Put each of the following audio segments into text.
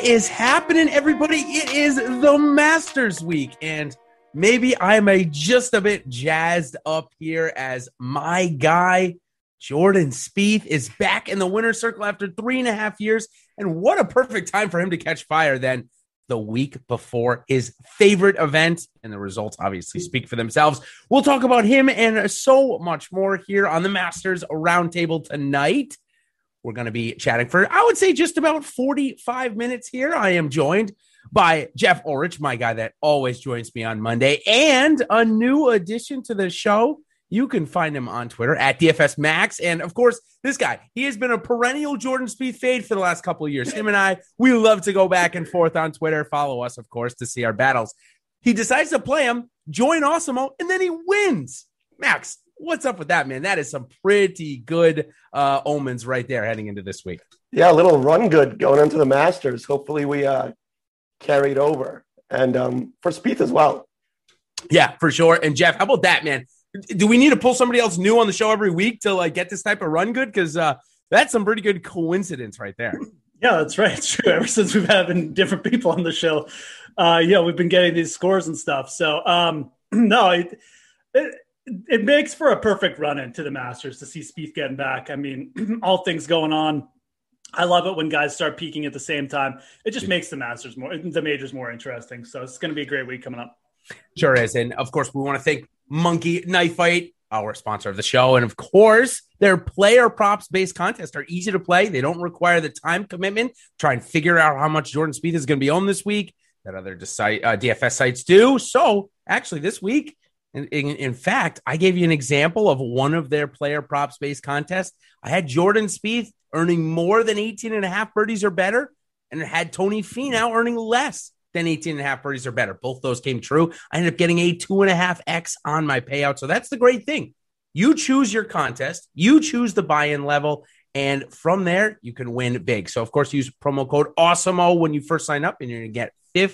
is happening, everybody? It is the Masters week, and maybe I'm just a bit jazzed up here as my guy, Jordan Spieth, is back in the winner's circle after 3.5 years, and what a perfect time for him to catch fire than the week before his favorite event, and the results obviously speak for themselves. We'll talk about him and so much more here on the Masters Roundtable tonight. We're going to be chatting for, I would say, just about 45 minutes here. I am joined by Jeff Ulrich, my guy that always joins me on Monday, and a new addition to the show. You can find him on Twitter at DFS Max. And of course, this guy, he has been a perennial Jordan Spieth fade for the last couple of years. Him and I, we love to go back and forth on Twitter. Follow us, of course, to see our battles. He decides to play him, join Awesemo, and then he wins. Max, what's up with that, man? That is some pretty good omens right there heading into this week. Yeah, a little run good going into the Masters. Hopefully we carried over. And for Spieth as well. Yeah, for sure. And Jeff, how about that, man? Do we need to pull somebody else new on the show every week to get this type of run good? Because that's some pretty good coincidence right there. Yeah, that's right. It's true. Ever since we've had different people on the show, we've been getting these scores and stuff. So, it makes for a perfect run into the Masters to see Spieth getting back. I mean, all things going on. I love it when guys start peaking at the same time. It just makes the majors more interesting. So it's going to be a great week coming up. Sure is. And of course, we want to thank Monkey Knife Fight, our sponsor of the show. And of course, their player props based contests are easy to play. They don't require the time commitment. Try and figure out how much Jordan Spieth is going to be on this week that other DFS sites do. So actually this week, in fact, I gave you an example of one of their player props based contests. I had Jordan Spieth earning more than 18.5 birdies or better, and it had Tony Finau earning less than 18.5 birdies or better. Both those came true. I ended up getting a 2.5x on my payout. So that's the great thing. You choose your contest, you choose the buy-in level, and from there, you can win big. So, of course, use promo code AWESEMO when you first sign up, and you're going to get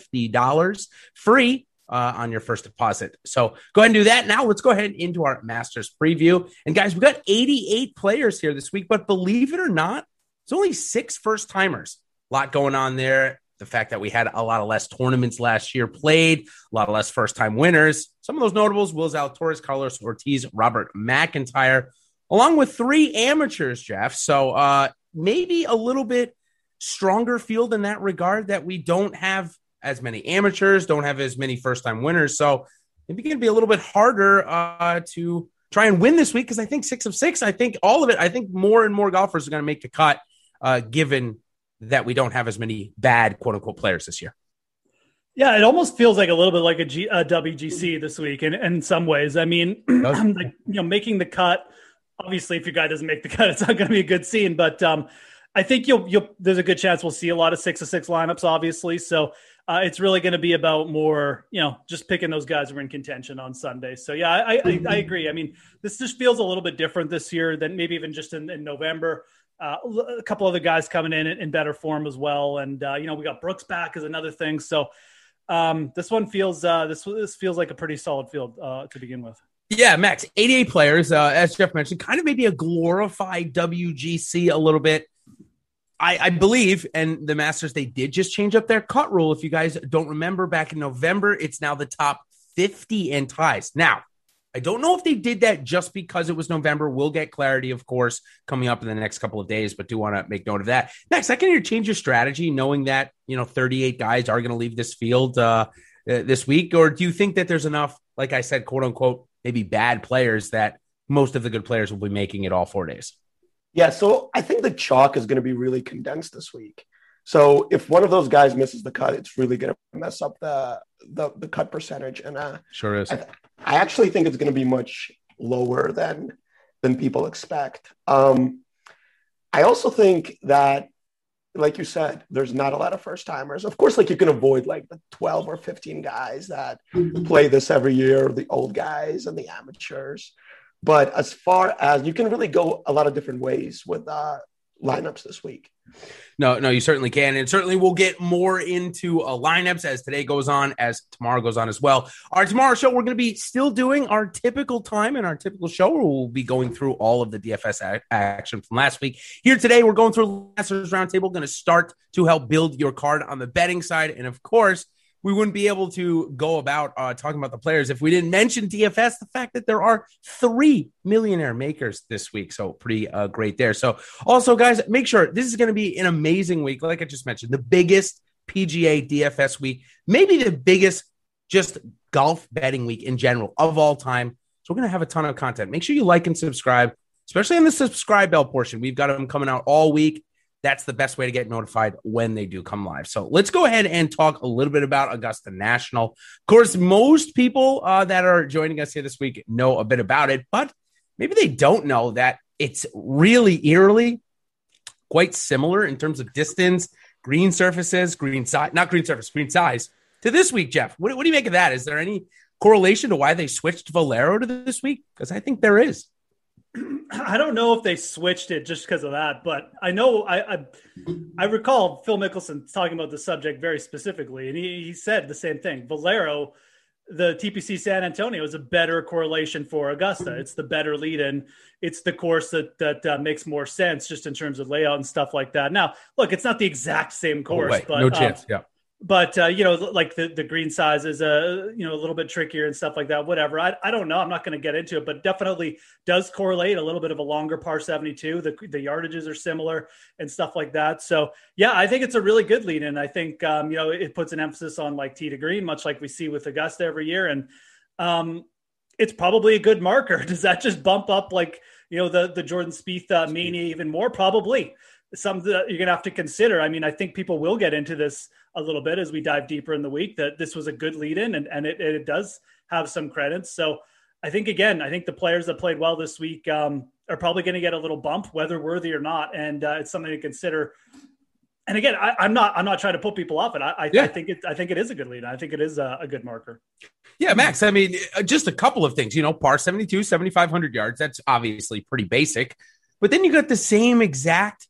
$50 free on your first deposit. So go ahead and do that. Now let's go ahead into our Masters preview. And guys, we've got 88 players here this week, but believe it or not, it's only 6 first-timers. A lot going on there. The fact that we had a lot of less tournaments last year played, a lot of less first-time winners. Some of those notables, Will Zalatoris, Carlos Ortiz, Robert McIntyre, along with 3 amateurs, Jeff. So maybe a little bit stronger field in that regard, that we don't have as many amateurs, don't have as many first-time winners. So maybe going to be a little bit harder to try and win this week, because I think 6 of 6, I think all of it, I think more and more golfers are going to make the cut given that we don't have as many bad quote-unquote players this year. Yeah, it almost feels like a little bit like a WGC this week in some ways. I mean, making the cut, obviously if your guy doesn't make the cut, it's not going to be a good scene, but I think there's a good chance we'll see a lot of 6 of 6 lineups, obviously. So it's really going to be about more, just picking those guys who are in contention on Sunday. So yeah, I agree. I mean, this just feels a little bit different this year than maybe even just in November. A couple other guys coming in better form as well. And, we got Brooks back is another thing. So this one feels, this feels like a pretty solid field to begin with. Yeah, Max, 88 players, as Jeff mentioned, kind of maybe a glorified WGC a little bit. I believe, and the Masters, they did just change up their cut rule. If you guys don't remember, back in November, it's now the top 50 in ties. Now, I don't know if they did that just because it was November. We'll get clarity, of course, coming up in the next couple of days, but do want to make note of that. Next, I can change your strategy knowing that, 38 guys are going to leave this field this week? Or do you think that there's enough, like I said, quote unquote, maybe bad players that most of the good players will be making it all 4 days? Yeah, so I think the chalk is going to be really condensed this week. So if one of those guys misses the cut, it's really going to mess up the cut percentage. And sure is. I actually think it's going to be much lower than people expect. I also think that, like you said, there's not a lot of first timers. Of course, you can avoid the 12 or 15 guys that play this every year, the old guys and the amateurs. But as far as you can really go a lot of different ways with lineups this week. No, you certainly can. And certainly we'll get more into lineups as today goes on, as tomorrow goes on as well. Our tomorrow show, we're going to be still doing our typical time and our typical show where we'll be going through all of the DFS action from last week. Here today, we're going through Masters Roundtable, going to start to help build your card on the betting side. And of course, we wouldn't be able to go about talking about the players if we didn't mention DFS, the fact that there are 3 millionaire makers this week. So pretty great there. So also, guys, make sure this is going to be an amazing week. Like I just mentioned, the biggest PGA DFS week, maybe the biggest just golf betting week in general of all time. So we're going to have a ton of content. Make sure you like and subscribe, especially in the subscribe bell portion. We've got them coming out all week. That's the best way to get notified when they do come live. So let's go ahead and talk a little bit about Augusta National. Of course, most people that are joining us here this week know a bit about it, but maybe they don't know that it's really eerily quite similar in terms of distance, green surfaces, green size to this week, Jeff. What do you make of that? Is there any correlation to why they switched Valero to this week? Because I think there is. I don't know if they switched it just because of that, but I know I recall Phil Mickelson talking about the subject very specifically, and he said the same thing. Valero, the TPC San Antonio, is a better correlation for Augusta. It's the better lead-in. It's the course that makes more sense just in terms of layout and stuff like that. Now, look, it's not the exact same course, but no chance. Yeah. But, like the green size is, a little bit trickier and stuff like that, whatever. I don't know. I'm not going to get into it, but definitely does correlate a little bit of a longer par 72. The yardages are similar and stuff like that. So, yeah, I think it's a really good lead in. I think, it puts an emphasis on like tee to green, much like we see with Augusta every year. And it's probably a good marker. Does that just bump up like, the Jordan Spieth mania even more? Probably. Something that you're going to have to consider. I mean, I think people will get into this a little bit as we dive deeper in the week, that this was a good lead in and it does have some credits. So I think the players that played well this week are probably going to get a little bump, whether worthy or not. And it's something to consider. And again, I'm not trying to put people off it. I think it is a good lead. I think it is a good marker. Yeah, Max, I mean, just a couple of things, par 72, 7,500 yards. That's obviously pretty basic, but then you got the same exact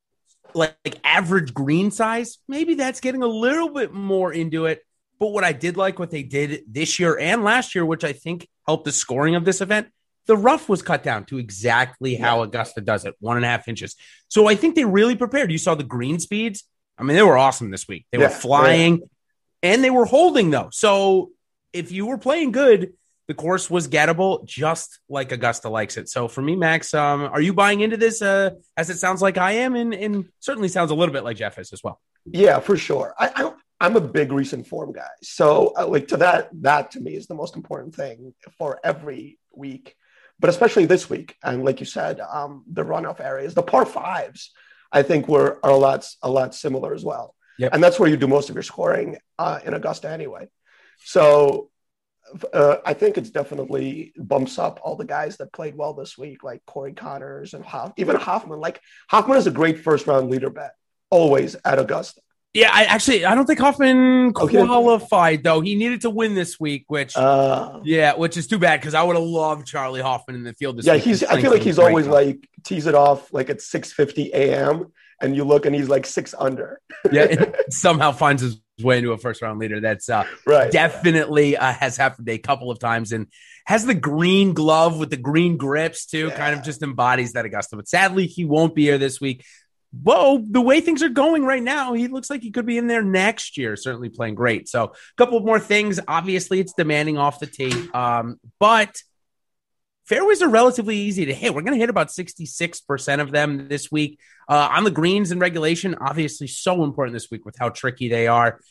like average green size. Maybe that's getting a little bit more into it. But what I did like what they did this year and last year, which I think helped the scoring of this event, the rough was cut down to exactly how Augusta does it, 1.5 inches. So I think they really prepared. You saw the green speeds. I mean, they were awesome this week. They were flying and they were holding though. So if you were playing good, the course was gettable, just like Augusta likes it. So for me, Max, are you buying into this as it sounds like I am? And certainly sounds a little bit like Jeff is as well. Yeah, for sure. I'm a big recent form guy. So that to me is the most important thing for every week, but especially this week. And like you said, the runoff areas, the par fives, I think are a lot similar as well. Yep. And that's where you do most of your scoring in Augusta anyway. So I think it's definitely bumps up all the guys that played well this week, like Corey Connors and even Hoffman. Like Hoffman is a great first round leader bet always at Augusta. Yeah, I don't think Hoffman qualified though. He needed to win this week, which is too bad because I would have loved Charlie Hoffman in the field this week. I feel like he's always like tees it off like at 6:50 a.m. and you look and he's like 6 under. Yeah, and somehow finds his way into a first round leader. That's definitely has happened a couple of times and has the green glove with the green grips too. Kind of just embodies that Augusta. But sadly, he won't be here this week. Whoa, the way things are going right now, he looks like he could be in there next year, certainly playing great. So a couple more things. Obviously, it's demanding off the tee, but fairways are relatively easy to hit. We're going to hit about 66% of them this week. On the greens and regulation, obviously so important this week with how tricky they are.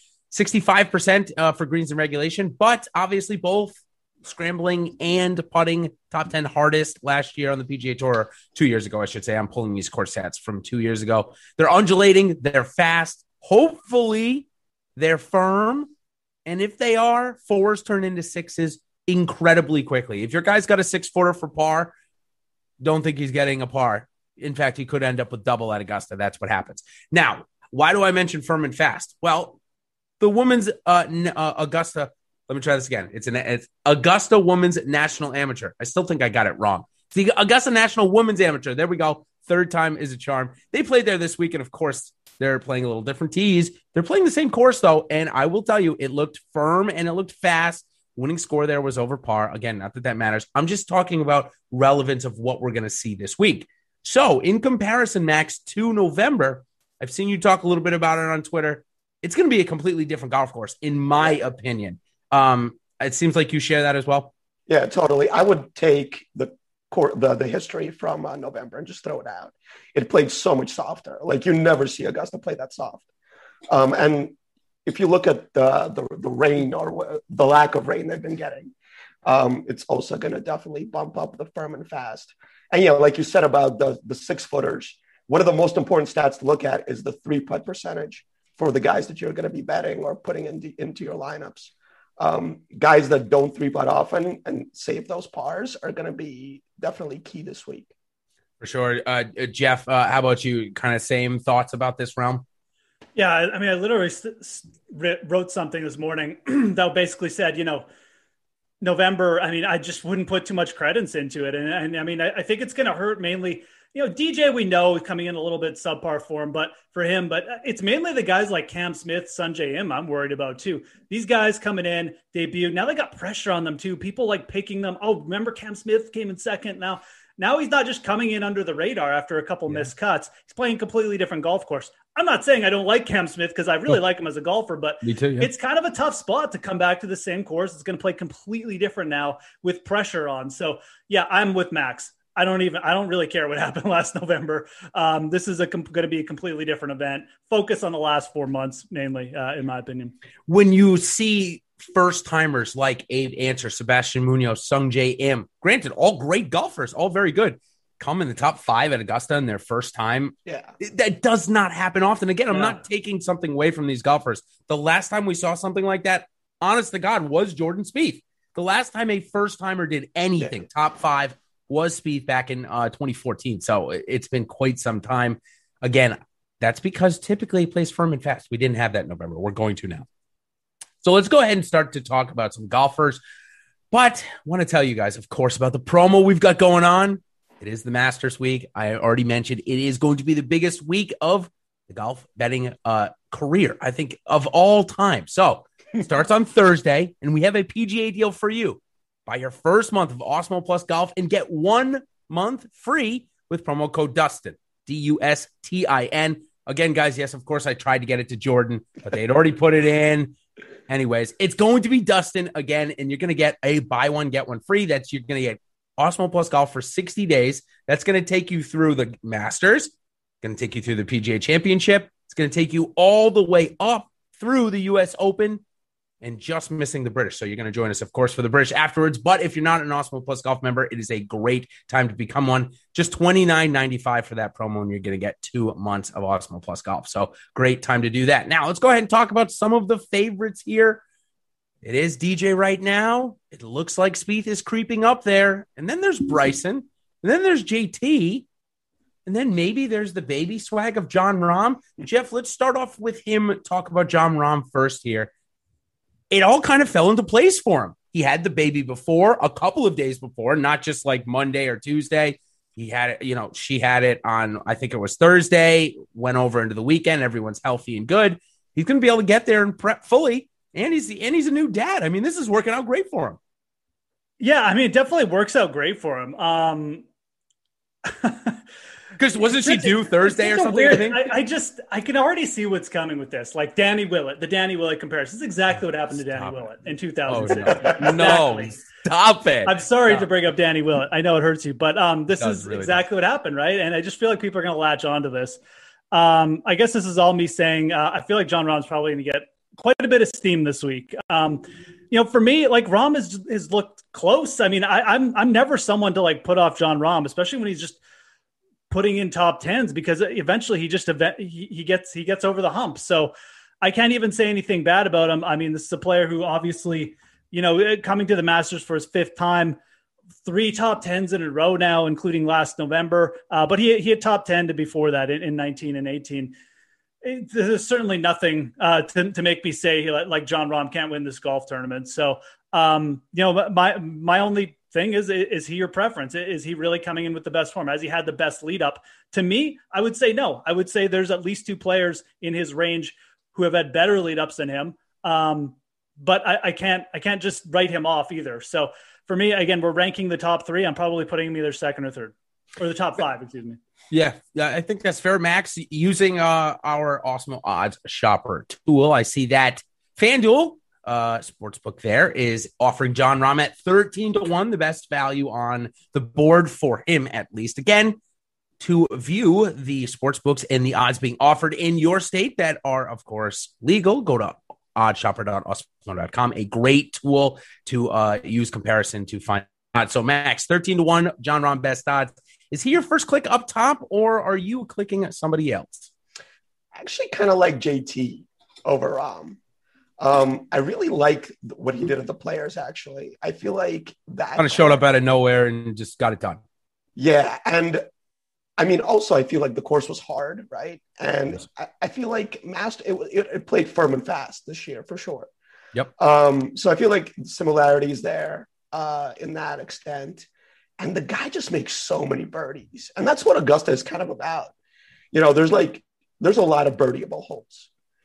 65% for greens and regulation, but obviously both scrambling and putting top 10 hardest last year on the PGA Tour, 2 years ago, I should say. I'm pulling these course stats from 2 years ago. They're undulating. They're fast. Hopefully they're firm. And if they are, fours turn into sixes incredibly quickly. If your guy's got a 6-footer for par, don't think he's getting a par. In fact, he could end up with double at Augusta. That's what happens. Now, why do I mention firm and fast? Well, the women's Augusta, let me try this again. It's Augusta Women's National Amateur. I still think I got it wrong. It's the Augusta National Women's Amateur. There we go. third time is a charm. They played there this week, and of course, they're playing a little different tees. They're playing the same course, though, and I will tell you, it looked firm and it looked fast. Winning score there was over par. Again, not that that matters. I'm just talking about relevance of what we're going to see this week. So, in comparison, Max, to November, I've seen you talk a little bit about it on Twitter. It's going to be a completely different golf course, in my opinion. It seems like you share that as well. Yeah, totally. I would take the history from November and just throw it out. It played so much softer. Like, you never see Augusta play that soft. And if you look at the rain or the lack of rain they've been getting, it's also going to definitely bump up the firm and fast. And, like you said about the 6-footers, one of the most important stats to look at is the 3-putt percentage for the guys that you're going to be betting or putting into your lineups. Guys that don't 3-putt often and save those pars are going to be definitely key this week. For sure. Jeff, how about you? Kind of same thoughts about this realm? Yeah, I mean, I literally wrote something this morning that basically said, November, I mean, I just wouldn't put too much credence into it. And I mean, I think it's going to hurt mainly, DJ, we know is coming in a little bit subpar form, but it's mainly the guys like Cam Smith, Sungjae Im I'm worried about too. These guys coming in, debut. Now they got pressure on them too. People like picking them. Oh, remember Cam Smith came in second. Now he's not just coming in under the radar after a couple missed cuts. He's playing a completely different golf course. I'm not saying I don't like Cam Smith because I really like him as a golfer, but Me too, yeah. It's kind of a tough spot to come back to the same course. It's going to play completely different now with pressure on. So yeah, I'm with Max. I don't really care what happened last November. This is going to be a completely different event. Focus on the last 4 months, mainly, in my opinion. When you see first timers like Abe Answer, Sebastian Munoz, Sungjae Im, granted, all great golfers, all very good, come in the top 5 at Augusta in their first time. Yeah, that does not happen often. Again, I'm not taking something away from these golfers. The last time we saw something like that, honest to God, was Jordan Spieth. The last time a first timer did anything, top 5, was Spieth back in 2014. So it's been quite some time. Again, that's because typically he plays firm and fast. We didn't have that in November. We're going to now. So let's go ahead and start to talk about some golfers. But I want to tell you guys, of course, about the promo we've got going on. It is the Masters week. I already mentioned it is going to be the biggest week of the golf betting career, I think, of all time. So it starts on Thursday, and we have a PGA deal for you. Buy your first month of Awesemo Plus Golf and get 1 month free with promo code Dustin, DUSTIN. Again, guys, yes, of course, I tried to get it to Jordan, but they had already put it in. Anyways, it's going to be Dustin again, and you're going to get a buy one, get one free. You're going to get Awesemo Plus Golf for 60 days. That's going to take you through the Masters, going to take you through the PGA Championship. It's going to take you all the way up through the U.S. Open and just missing the British. So you're going to join us, of course, for the British afterwards. But if you're not an Awesemo Plus Golf member, it is a great time to become one. Just $29.95 for that promo, and you're going to get 2 months of Awesemo Plus Golf. So great time to do that. Now, let's go ahead and talk about some of the favorites here. It is DJ right now. It looks like Spieth is creeping up there. And then there's Bryson. And then there's JT. And then maybe there's the baby swag of Jon Rahm. Jeff, let's start off with him. Talk about Jon Rahm first here. It all kind of fell into place for him. He had the baby before, a couple of days before, not just like Monday or Tuesday. He had it, she had it on, I think it was Thursday, went over into the weekend. Everyone's healthy and good. He's going to be able to get there and prep fully. And he's a new dad. I mean, this is working out great for him. Yeah, I mean, it definitely works out great for him. Because wasn't she due Thursday or something? Weird, I can already see what's coming with this. Like Danny Willett, the Danny Willett comparison. This is exactly what happened to Danny Willett in 2006. Oh, no, stop it. I'm sorry to bring up Danny Willett. I know it hurts you, but this is really exactly what happened, right? And I just feel like people are going to latch onto this. I guess this is all me saying I feel like Jon Rahm's probably going to get quite a bit of steam this week. For me, like Rahm has looked close. I mean, I'm never someone to like put off Jon Rahm, especially when he's just putting in top tens, because eventually he gets over the hump. So I can't even say anything bad about him. I mean, this is a player who obviously, coming to the Masters for his 5th time, 3 top tens in a row now, including last November. But he had top 10 before that in 19 and 18. There's certainly nothing to make me say like Jon Rahm can't win this golf tournament. So, my only thing is he your preference? Is he really coming in with the best form? Has he had the best lead up? To me, I would say no. I would say there's at least 2 players in his range who have had better lead ups than him. But I can't just write him off either. So for me, again, we're ranking the top 3. I'm probably putting him either second or third, or the top 5, excuse me. Yeah, I think that's fair, Max. Using our Awesemo Odds Shopper tool, I see that FanDuel Sportsbook there is offering Jon Rahm at 13-1, the best value on the board for him, at least. Again, to view the sportsbooks and the odds being offered in your state that are, of course, legal, go to oddshopper.awesemo.com, a great tool to use comparison to find odds. So, Max, 13-1, Jon Rahm best odds. Is he your first click up top, or are you clicking at somebody else? I actually kind of like JT over Rahm. I really like what he did at the Players, actually. I feel like that kind of showed up out of nowhere and just got it done. Yeah, and I mean, also, I feel like the course was hard, right? And I feel like it played firm and fast this year, for sure. Yep. So I feel like similarities there in that extent. And the guy just makes so many birdies. And that's what Augusta is kind of about. There's a lot of birdieable holes,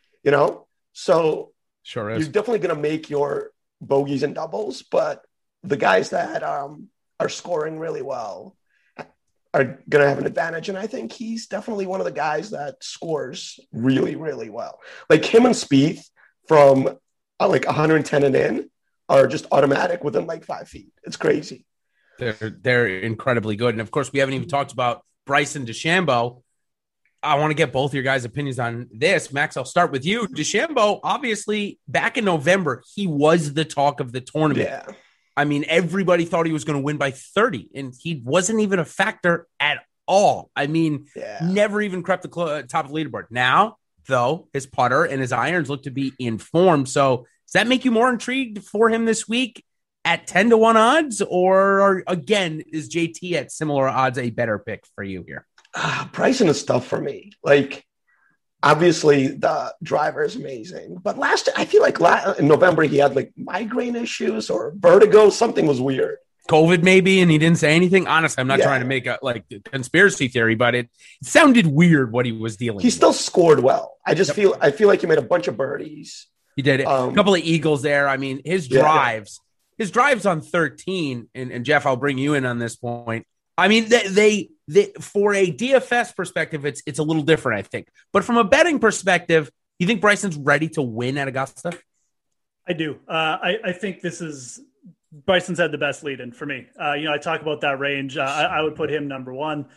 So sure is. You're definitely going to make your bogeys and doubles, but the guys that are scoring really well are going to have an advantage. And I think he's definitely one of the guys that scores really, really well. Like him and Spieth from 110 and in are just automatic within 5 feet. It's crazy. They're incredibly good. And of course, we haven't even talked about Bryson DeChambeau. I want to get both your guys' opinions on this. Max, I'll start with you. DeChambeau, obviously, back in November, he was the talk of the tournament. Yeah. I mean, everybody thought he was going to win by 30, and he wasn't even a factor at all. I mean, never even crept the top of the leaderboard. Now, though, his putter and his irons look to be in form. So does that make you more intrigued for him this week at 10-1 odds? Or, again, is JT at similar odds a better pick for you here? Bryson is tough for me. Obviously, the driver is amazing. But I feel like in November, he had migraine issues or vertigo. Something was weird. COVID maybe, and he didn't say anything. Honestly, I'm not trying to make a conspiracy theory, but it sounded weird what he was dealing with. He still scored well. I feel like he made a bunch of birdies. He did a couple of eagles there. I mean, his drives on 13, and Jeff, I'll bring you in on this point. I mean, they for a DFS perspective, it's a little different, I think. But from a betting perspective, you think Bryson's ready to win at Augusta? I do. I think Bryson's had the best lead in for me. I talk about that range. I would put him number 1.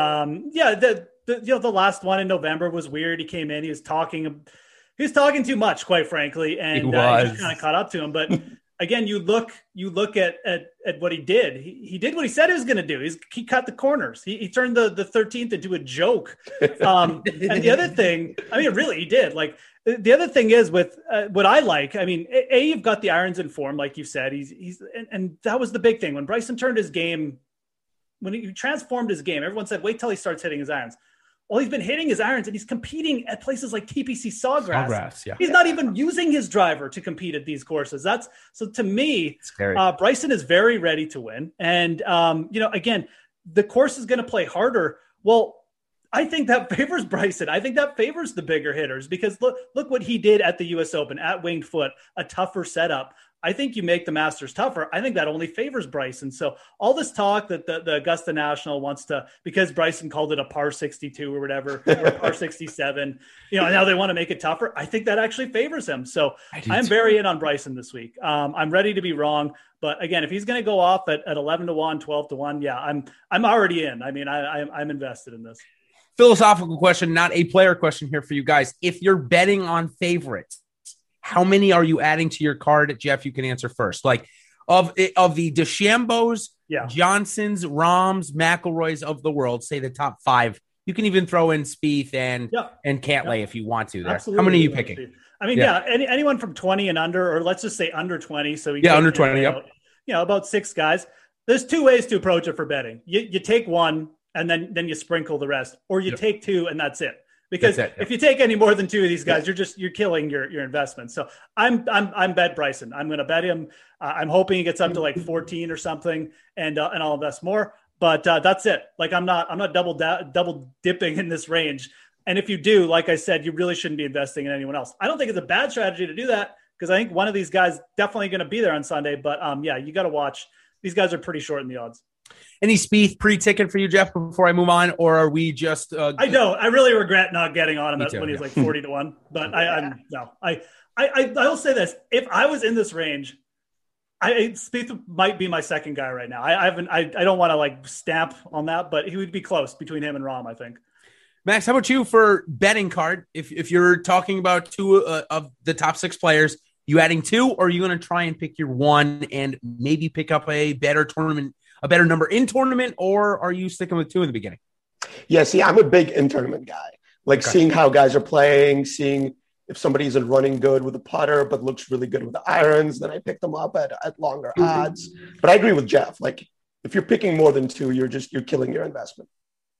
The last one in November was weird. He came in, he was talking too much, quite frankly, and he just kind of caught up to him. But again, you look at what he did. He did what he said he was going to do. He cut the corners. He turned the 13th into a joke. And the other thing, I mean, really, he did. The other thing is with what I like. I mean, you've got the irons in form, like you said. And that was the big thing when Bryson turned his game. When he transformed his game, everyone said, "Wait till he starts hitting his irons." Well, he's been hitting his irons, and he's competing at places like TPC Sawgrass. He's not even using his driver to compete at these courses. So to me, Bryson is very ready to win. And, again, the course is going to play harder. Well, I think that favors Bryson. I think that favors the bigger hitters because look what he did at the U.S. Open, at Winged Foot, a tougher setup. I think you make the Masters tougher. I think that only favors Bryson. So all this talk that the Augusta National wants to, because Bryson called it a par 62 or whatever, or par 67, now they want to make it tougher. I think that actually favors him. So I'm very in on Bryson this week. I'm ready to be wrong. But again, if he's going to go off at 11-1, 12-1, I'm already in. I mean, I'm invested in this. Philosophical question, not a player question here for you guys. If you're betting on favorites, how many are you adding to your card? Jeff, you can answer first. Of the DeChambeaus, Johnsons, Rahms, McIlroys of the world, say the top 5. You can even throw in Spieth and Cantlay if you want to there. Absolutely. How many are you picking? I mean, anyone from 20 and under, or let's just say under 20. So under 20, about 6 guys. There's 2 ways to approach it for betting. You take one and then you sprinkle the rest, or you take 2 and that's it. Because if you take any more than two of these guys, you're killing your investment. So I'm bet Bryson. I'm going to bet him. I'm hoping he gets up to like 14 or something, and I'll invest more. But that's it. Like I'm not double dipping in this range. And if you do, like I said, you really shouldn't be investing in anyone else. I don't think it's a bad strategy to do that because I think one of these guys definitely going to be there on Sunday. But you got to watch. These guys are pretty short in the odds. Any Spieth pre-ticket for you, Jeff, before I move on, or are we just? I don't. I really regret not getting on him when he's like 40-1. But I will say this: if I was in this range, Spieth might be my second guy right now. I don't want to like stamp on that, but he would be close between him and Rahm, I think. Max, how about you for betting card? If you're talking about two of the top 6 players, you adding 2, or are you going to try and pick your one and maybe pick up a better number in tournament, or are you sticking with 2 in the beginning? Yeah, see, I'm a big in-tournament guy. Like seeing how guys are playing, seeing if somebody isn't running good with a putter but looks really good with the irons, then I pick them up at longer odds. But I agree with Jeff. Like if you're picking more than 2, you're killing your investment.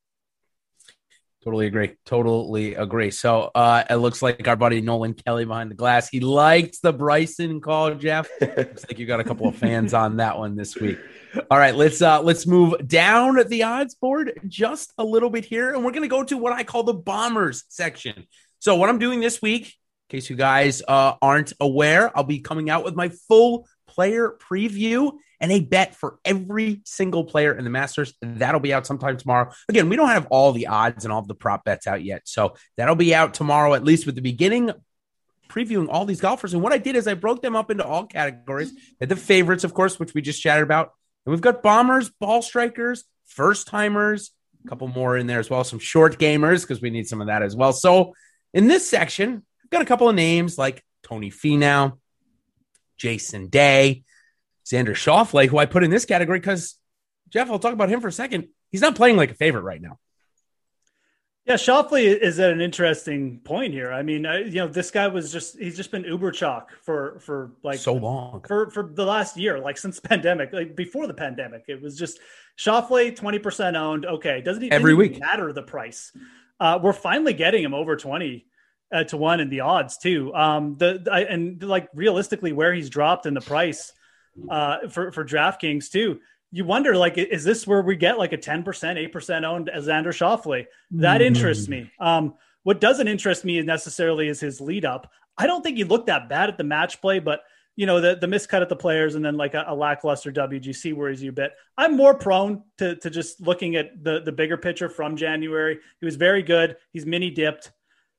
Totally agree. So it looks like our buddy Nolan Kelly behind the glass, he likes the Bryson call, Jeff. Looks like you got a couple of fans on that one this week. All right, let's move down the odds board just a little bit here, and we're going to go to what I call the Bombers section. So what I'm doing this week, in case you guys aren't aware, I'll be coming out with my full player preview and a bet for every single player in the Masters. That'll be out sometime tomorrow. Again, we don't have all the odds and all the prop bets out yet, so that'll be out tomorrow, at least with the beginning, previewing all these golfers. And what I did is I broke them up into all categories. The favorites, of course, which we just chatted about. And we've got bombers, ball strikers, first-timers, a couple more in there as well, some short gamers, because we need some of that as well. So in this section, I've got a couple of names like Tony Finau, Jason Day, Xander Schauffele, who I put in this category because, Jeff, I'll talk about him for a second. He's not playing like a favorite right now. Yeah, Schauffele is at an interesting point here. I mean, this guy he's just been uber chalk for like so long for the last year, like since the pandemic, like before the pandemic. It was just Schauffele 20% owned. Okay. Doesn't even matter the price. We're finally getting him over 20 to 1 in the odds too. Realistically where he's dropped in the price for DraftKings too. You wonder, like, is this where we get like a 10%, 8% owned as Xander Schauffele? That interests me. What doesn't interest me necessarily is his lead up. I don't think he looked that bad at the match play, but the miscut at the players and then like a lackluster WGC worries you a bit. I'm more prone to just looking at the bigger picture from January. He was very good. He's mini dipped.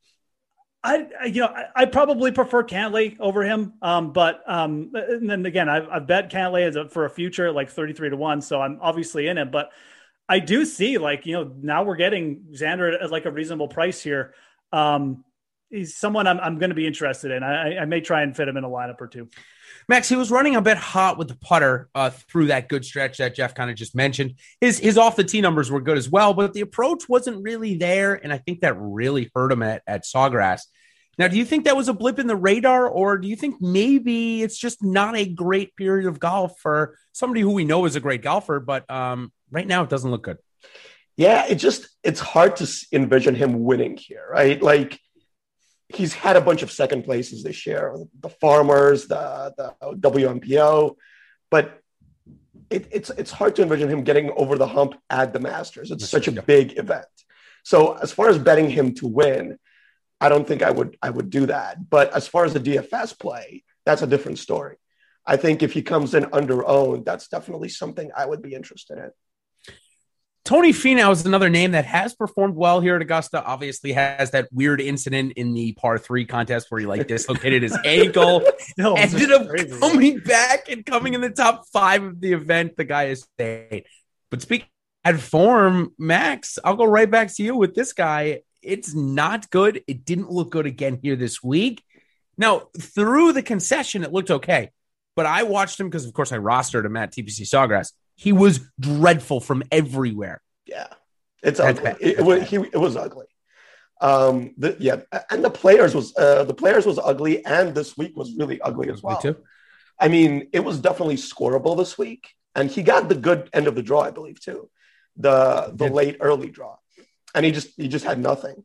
I probably prefer Cantlay over him. And then again, I've bet Cantlay for a future like 33-1. So I'm obviously in it, but I do see now we're getting Xander at like a reasonable price here. He's someone I'm going to be interested in. I may try and fit him in a lineup or two. Max, he was running a bit hot with the putter through that good stretch that Jeff kind of just mentioned. His off the tee numbers were good as well, but the approach wasn't really there, and I think that really hurt him at Sawgrass. Now, do you think that was a blip in the radar, or do you think maybe it's just not a great period of golf for somebody who we know is a great golfer, but right now it doesn't look good? Yeah, it's hard to envision him winning here, right? Like, he's had a bunch of second places this year, the Farmers, the WMPO, but it's hard to envision him getting over the hump at the Masters. It's such a big event. So as far as betting him to win, I don't think I would do that. But as far as the DFS play, that's a different story. I think if he comes in under-owned, that's definitely something I would be interested in. Tony Finau is another name that has performed well here at Augusta. Obviously has that weird incident in the par 3 contest where he dislocated his ankle. Ended up coming back and coming in the top 5 of the event. The guy is stayed. But speaking of form, Max, I'll go right back to you with this guy. It's not good. It didn't look good again here this week. Now, through the concession, it looked okay. But I watched him because, of course, I rostered him at TPC Sawgrass. He was dreadful from everywhere. Yeah, it's ugly. It was ugly. And the players was ugly, and this week was really ugly as well. Me too. I mean, it was definitely scoreable this week, and he got the good end of the draw, I believe, too, the late early draw, and he just had nothing.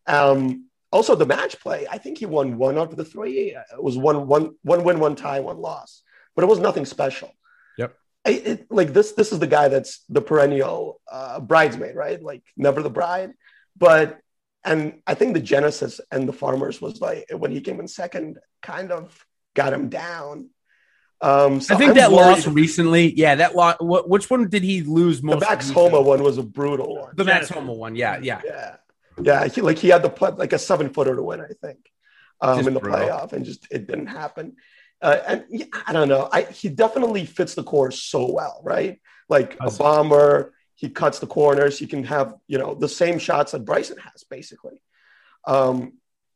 Also, the match play, I think he won one out of the three. It was one win, one tie, one loss, but it was nothing special. Yep. Like this is the guy that's the perennial bridesmaid, right? Like never the bride. And I think the Genesis and the Farmers was like when he came in second, kind of got him down. So I think that loss recently, that loss. Which one did he lose most? The Max Homa one was a brutal one. The Max Homa one, yeah. He had like a 7-footer to win, I think, in the brutal. playoff, and just it didn't happen. I don't know. He definitely fits the course so well, right? Like a bomber, he cuts the corners. He can have the same shots that Bryson has, basically. But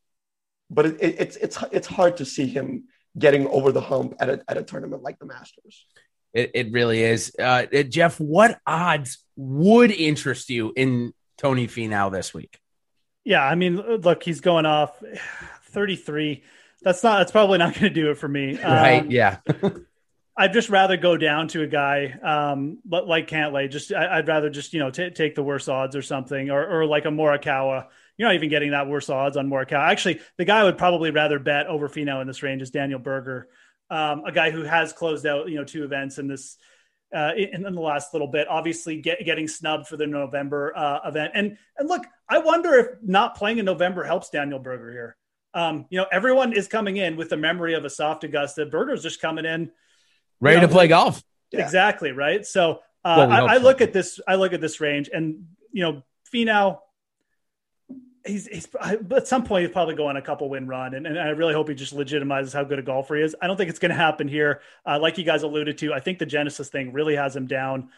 it's hard to see him getting over the hump at a tournament like the Masters. It really is. Jeff, what odds would interest you in Tony Finau this week? Yeah, I mean, look, he's going off 33. That's probably not going to do it for me. Right? Yeah. I'd just rather go down to a guy like Cantlay. I'd rather just take the worse odds or something, or like a Morikawa. You're not even getting that worse odds on Morikawa. Actually, the guy I would probably rather bet over Finau in this range is Daniel Berger, a guy who has closed out 2 events in this. In the last little bit, obviously getting snubbed for the November event. And look, I wonder if not playing in November helps Daniel Berger here. Everyone is coming in with the memory of a soft Augusta. Berger's just coming in ready to play golf. Yeah. Exactly. Right. So I look at this range, and Finau, he's at some point he'll probably go on a couple win run, and I really hope he just legitimizes how good a golfer he is. I don't think it's going to happen here. Like you guys alluded to, I think the Genesis thing really has him down.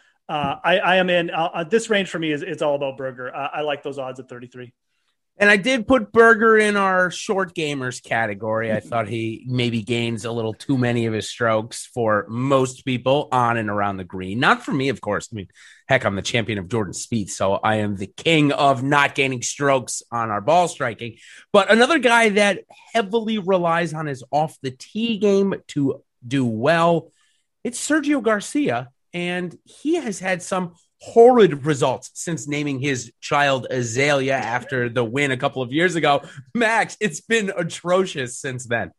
I am in this range for me it's all about Berger. I like those odds at 33. And I did put Berger in our short gamers category. I thought he maybe gains a little too many of his strokes for most people on and around the green. Not for me, of course. I mean, heck, I'm the champion of Jordan Spieth, so I am the king of not gaining strokes on our ball striking. But another guy that heavily relies on his off-the-tee game to do well, it's Sergio Garcia, and he has had some horrid results since naming his child Azalea after the win a couple of years ago. Max, it's been atrocious since then.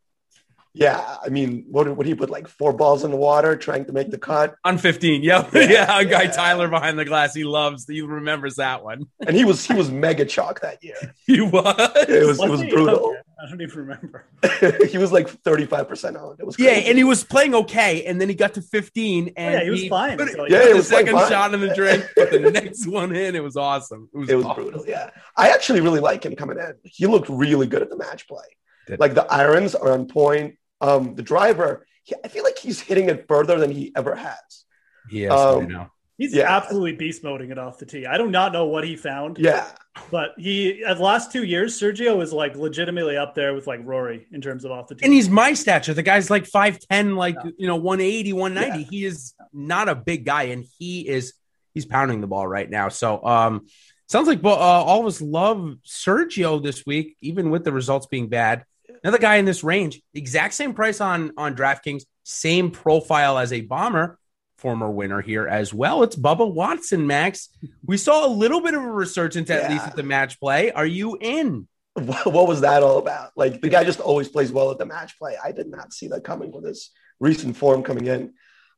Yeah, I mean, what did he put, like 4 balls in the water trying to make the cut? On 15, yep. Yeah, guy Tyler behind the glass, he remembers that one. And he was mega chalk that year. He was? It was brutal. Okay. I don't even remember. He was like 35% on. It was crazy. Yeah, and he was playing okay, and then he got to 15, and he was fine. Put, So he put the second shot in the drink, put the next one in. It was awesome. It was awesome. Brutal, yeah. I actually really like him coming in. He looked really good at the match play. Like the irons are on point. The driver, I feel like he's hitting it further than he ever has. He is right now. He's absolutely beast moding it off the tee. I do not know what he found. Yeah. But the last 2 years, Sergio is like legitimately up there with like Rory in terms of off the tee. And he's my stature. The guy's like 5'10", like 180, 190. Yeah. He is not a big guy, and he's pounding the ball right now. So sounds like all of us love Sergio this week, even with the results being bad. Another guy in this range, exact same price on DraftKings, same profile as a bomber, former winner here as well. It's Bubba Watson, Max. We saw a little bit of a resurgence, at least at the match play. Are you in? What was that all about? Like, the guy just always plays well at the match play. I did not see that coming with his recent form coming in.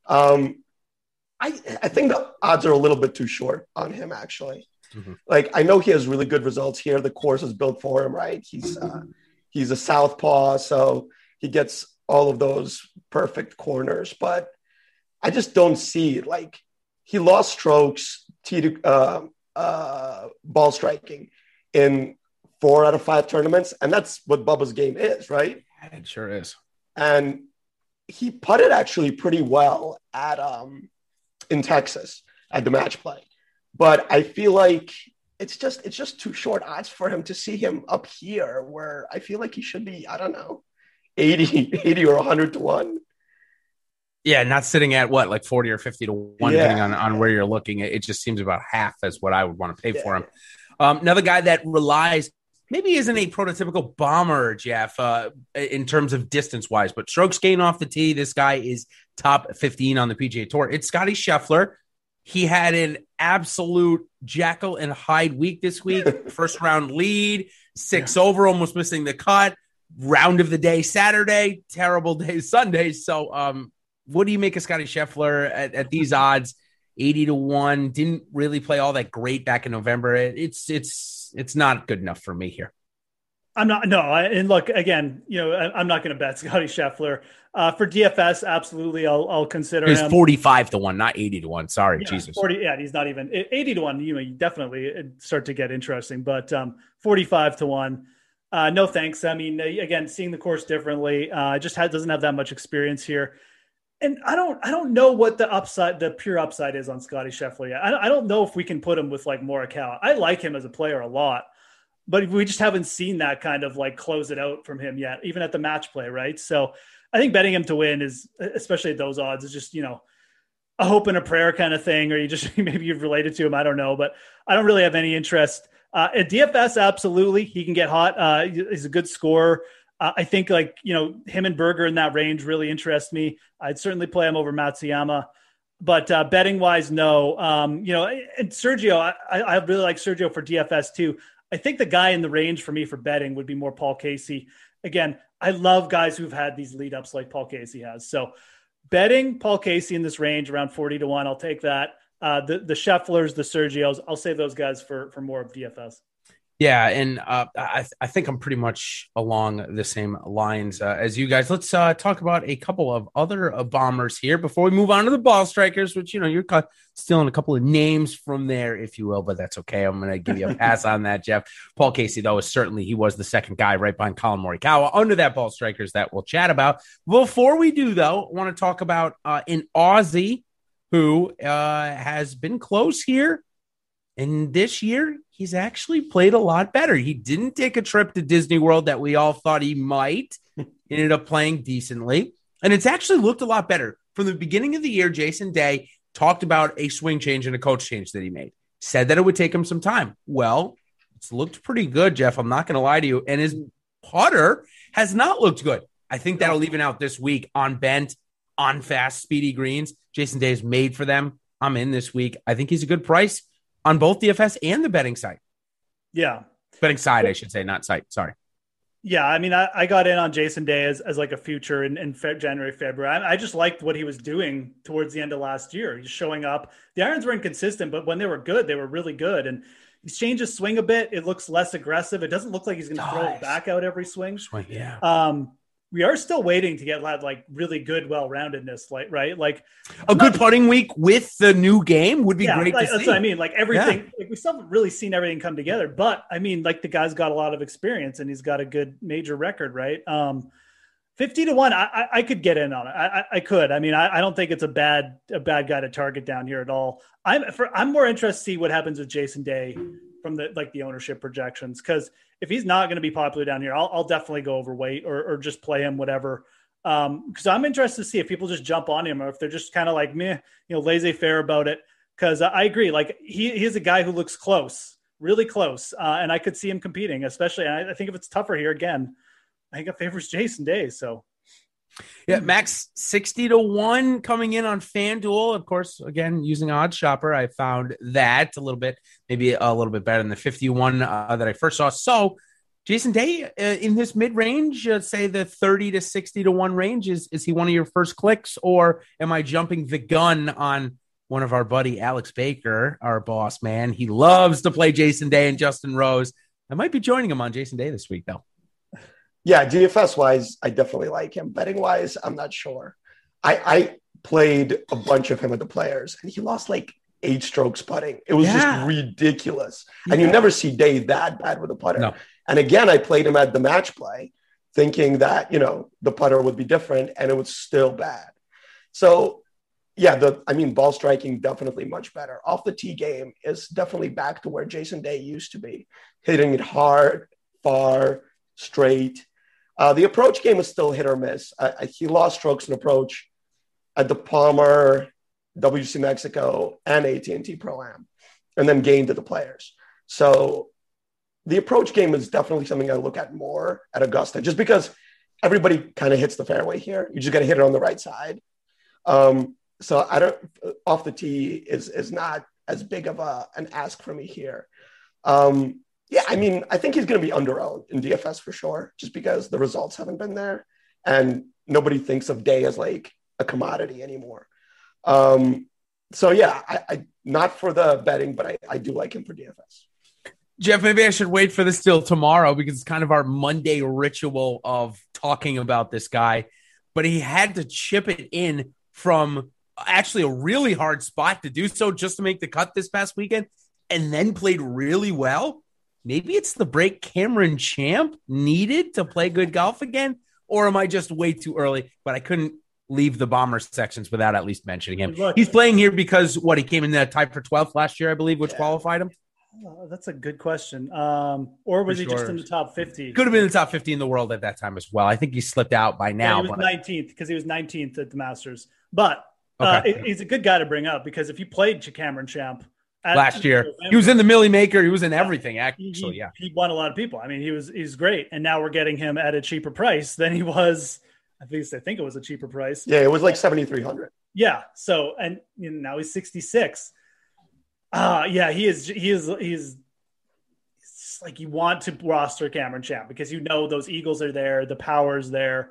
I think the odds are a little bit too short on him, actually. Mm-hmm. Like, I know he has really good results here. The course is built for him, right? He's a southpaw, so he gets all of those perfect corners. But I just don't see it. Like, he lost strokes ball striking in 4 out of 5 tournaments, and that's what Bubba's game is, right? It sure is. And he putted actually pretty well at in Texas at the match play. But I feel like it's just too short odds for him to see him up here, where I feel like he should be, I don't know, 80 or 100 to 1. Yeah, not sitting at what, like 40 or 50 to 1, depending on where you're looking. It just seems about half as what I would want to pay for him. Another guy that relies, maybe isn't a prototypical bomber, Jeff, in terms of distance-wise, but strokes gained off the tee, this guy is top 15 on the PGA Tour. It's Scotty Scheffler. He had an absolute Jekyll and Hyde week this week. First round lead, 6 over, almost missing the cut. Round of the day Saturday, terrible day Sunday. So what do you make of Scotty Scheffler at these odds? 80-1, didn't really play all that great back in November. It's not good enough for me here. I'm not. No, and look again. I'm not going to bet Scotty Scheffler for DFS. Absolutely, I'll consider him. 45-1, not 80-1. Sorry, yeah, Jesus. 40. Yeah, he's not even 80-1. You definitely start to get interesting, but 45-1. No thanks. I mean, again, seeing the course differently. Just doesn't have that much experience here. And I don't know what the pure upside is on Scotty Scheffler yet. I don't know if we can put him with like Morikawa. I like him as a player a lot, but we just haven't seen that kind of like close it out from him yet, even at the match play, right? So I think betting him to win is, especially at those odds, is just, a hope and a prayer kind of thing, or maybe you've related to him. I don't know, but I don't really have any interest. At DFS, absolutely. He can get hot. He's a good scorer. I think him and Berger in that range really interest me. I'd certainly play him over Matsuyama, but betting wise, no. And Sergio, I really like Sergio for DFS too. I think the guy in the range for me for betting would be more Paul Casey. Again, I love guys who've had these lead ups like Paul Casey has. So betting Paul Casey in this range around 40-1, I'll take that. The Schefflers, the Sergios, I'll save those guys for more of DFS. Yeah, and I think I'm pretty much along the same lines as you guys. Let's talk about a couple of other bombers here before we move on to the ball strikers, which, you're stealing a couple of names from there, if you will, but that's okay. I'm going to give you a pass on that, Jeff. Paul Casey, though, he was the second guy right behind Colin Morikawa under that ball strikers that we'll chat about. Before we do, though, I want to talk about an Aussie who has been close here. And this year, he's actually played a lot better. He didn't take a trip to Disney World that we all thought he might. He ended up playing decently. And it's actually looked a lot better. From the beginning of the year, Jason Day talked about a swing change and a coach change that he made. Said that it would take him some time. Well, it's looked pretty good, Jeff. I'm not going to lie to you. And his putter has not looked good. I think that'll even out this week on bent, on fast, speedy greens. Jason Day is made for them. I'm in this week. I think he's a good price on both DFS and the betting site. Yeah. Betting side, I should say, not site. Sorry. Yeah. I mean, I got in on Jason Day as like a future in January, February. I just liked what he was doing towards the end of last year. He's showing up. The irons were inconsistent, but when they were good, they were really good. And he's changed his swing a bit. It looks less aggressive. It doesn't look like he's going to throw it back out every swing. Yeah. We are still waiting to get like really good, well-roundedness, right? Like a good putting week with the new game would be great to see. That's what I mean. Like everything, like we still haven't really seen everything come together, but I mean, like the guy's got a lot of experience and he's got a good major record, right? 50-1, I could get in on it. I could. I mean, I don't think it's a bad guy to target down here at all. I'm more interested to see what happens with Jason Day from the ownership projections, because if he's not going to be popular down here, I'll definitely go overweight or just play him, whatever. Because I'm interested to see if people just jump on him or if they're just kind of like meh, laissez-faire about it. Because I agree, like he is a guy who looks close, really close, and I could see him competing. Especially, I think if it's tougher here again, I think it favors Jason Day. So. Yeah, max 60-1 coming in on FanDuel. Of course, again, using Odds Shopper, I found that maybe a little bit better than the 51 that I first saw. So, Jason Day in this mid-range, say the 30 to 60-1 range, is he one of your first clicks, or am I jumping the gun on one of our buddy Alex Baker, our boss man? He loves to play Jason Day and Justin Rose. I might be joining him on Jason Day this week, though. Yeah, DFS-wise, I definitely like him. Betting-wise, I'm not sure. I played a bunch of him with the players, and he lost like 8 strokes putting. It was just ridiculous. And you never see Dave that bad with a putter. No. And again, I played him at the match play, thinking that, the putter would be different, and it was still bad. So, yeah, ball striking definitely much better. Off the tee game is definitely back to where Jason Day used to be, hitting it hard, far, straight. The approach game is still hit or miss. He lost strokes in approach at the Palmer, WC Mexico, and AT&T Pro-Am, and then gained to the players. So the approach game is definitely something I look at more at Augusta, just because everybody kind of hits the fairway here. You just got to hit it on the right side. So off the tee is not as big of an ask for me here. Yeah, I mean, I think he's going to be underowned in DFS for sure, just because the results haven't been there, and nobody thinks of Day as like a commodity anymore. So yeah, I not for the betting, but I do like him for DFS. Jeff, maybe I should wait for this till tomorrow because it's kind of our Monday ritual of talking about this guy. But he had to chip it in from actually a really hard spot to do so just to make the cut this past weekend, and then played really well. Maybe it's the break Cameron Champ needed to play good golf again, or am I just way too early? But I couldn't leave the Bomber sections without at least mentioning him. He's playing here because he came in that tied for 12th last year, I believe, which qualified him. That's a good question. Or was he just in the top 50? Could have been in the top 50 in the world at that time as well. I think he slipped out by now. Yeah, he was 19th because he was 19th at the Masters. But he's a good guy to bring up because if you played Cameron Champ last year, he was in the Millie Maker. He was in everything, actually. He won a lot of people. I mean, he's great. And now we're getting him at a cheaper price than he was. At least I think it was a cheaper price. Yeah, it was like 7,300. Yeah. So, and now he's 66. Yeah, he's like you want to roster Cameron Champ because those Eagles are there, the power's there.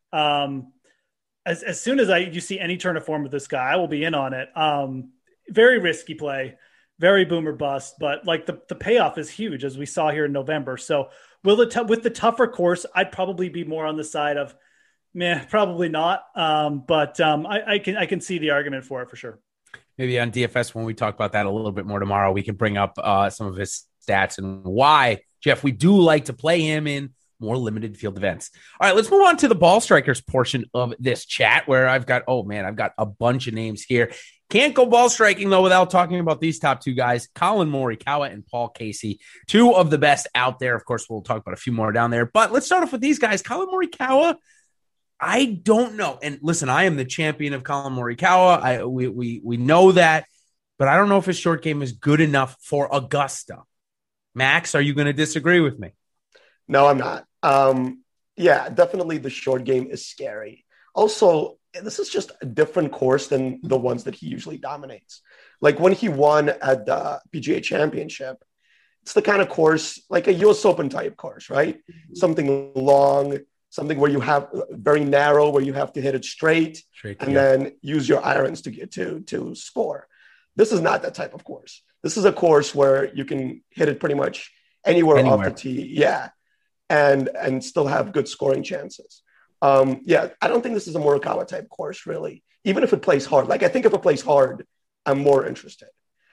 As soon as you see any turn of form with this guy, I will be in on it. Very risky play, very boomer bust, but like the payoff is huge as we saw here in November. So with the tougher course, I'd probably be more on the side of, probably not. But I can see the argument for it for sure. Maybe on DFS, when we talk about that a little bit more tomorrow, we can bring up some of his stats and why, Jeff, we do like to play him in more limited field events. All right, let's move on to the ball strikers portion of this chat where I've got a bunch of names here. Can't go ball striking, though, without talking about these top two guys, Collin Morikawa and Paul Casey, two of the best out there. Of course, we'll talk about a few more down there, but let's start off with these guys. Collin Morikawa, I don't know. And listen, I am the champion of Collin Morikawa. We know that, but I don't know if his short game is good enough for Augusta. Max, are you going to disagree with me? No, I'm not. Yeah, definitely the short game is scary. Also, this is just a different course than the ones that he usually dominates. Like when he won at the PGA Championship, it's the kind of course, like a US Open type course, right? Something long, something where you have very narrow, where you have to hit it straight and then use your irons to get to score. This is not that type of course. This is a course where you can hit it pretty much anywhere. Off the tee. Yeah. And still have good scoring chances. Yeah, I don't think this is a Morikawa type course, really. Even if it plays hard. Like, I think if it plays hard, I'm more interested.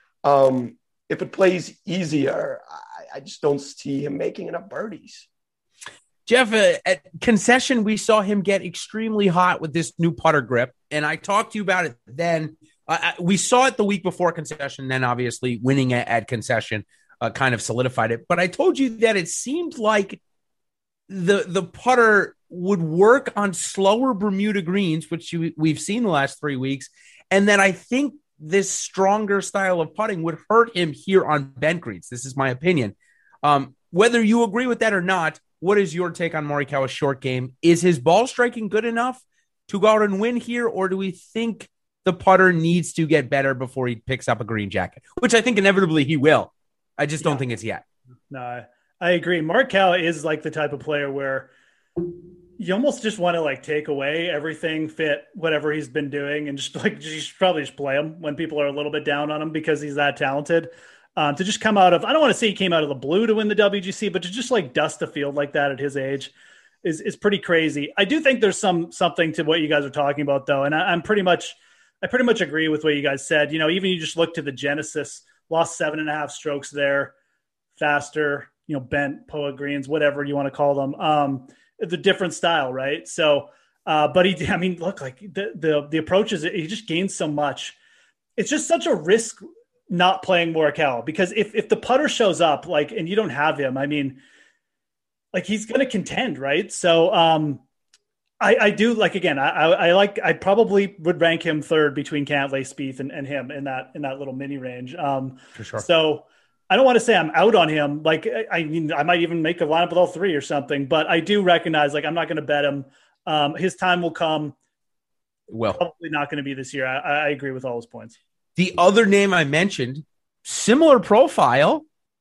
If it plays easier, I just don't see him making enough birdies. Jeff, at Concession, we saw him get extremely hot with this new putter grip, and I talked to you about it then. We saw it the week before Concession, then obviously winning at Concession kind of solidified it. But I told you that it seemed like the putter would work on slower Bermuda greens, which we've seen the last 3 weeks, and that I think this stronger style of putting would hurt him here on bent greens. This is my opinion. Whether you agree with that or not, what is your take on Morikawa's short game? Is his ball striking good enough to go out and win here, or do we think the putter needs to get better before he picks up a green jacket, which I think inevitably he will? I just don't think it's yet. No, I agree. Morikawa is like the type of player where you almost just want to like take away everything, fit whatever he's been doing, and just like probably just play him when people are a little bit down on him because he's that talented. To just come out of, I don't want to say he came out of the blue to win the WGC, but to just like dust the field like that at his age is pretty crazy. I do think there's something to what you guys are talking about though. And I pretty much agree with what you guys said. Even you just look to the Genesis, lost 7.5 strokes there, faster, bent POA greens, whatever you want to call them. The different style, right? So, but look, like the approach is, he just gains so much. It's just such a risk not playing Morikawa, because if the putter shows up, like, and you don't have him, like he's going to contend, right? So, I do like, again, I probably would rank him third between Cantlay, Spieth, and him in that little mini range. For sure. So I don't want to say I'm out on him. Like, I might even make a lineup with all three or something, but I do recognize, like, I'm not going to bet him. His time will come. Well, probably not going to be this year. I agree with all his points. The other name I mentioned, similar profile,